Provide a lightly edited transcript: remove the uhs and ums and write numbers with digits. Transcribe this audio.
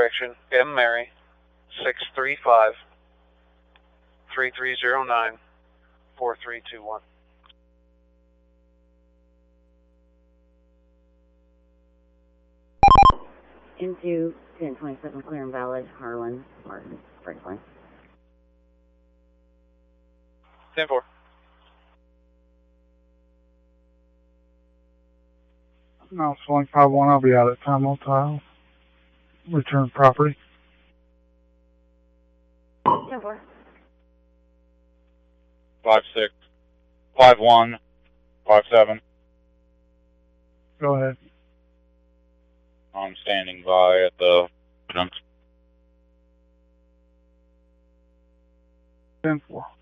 correction, M. Mary, 635-3309-4321. Into 1027 clear and valid, Harlan Martin, Breakpoint. 10-4. No, Swing 5-1, I'll be out at time on tile. Return property. 10-4. 5-6. 5-1. 5-7. Go ahead. I'm standing by at the junction. 10-4.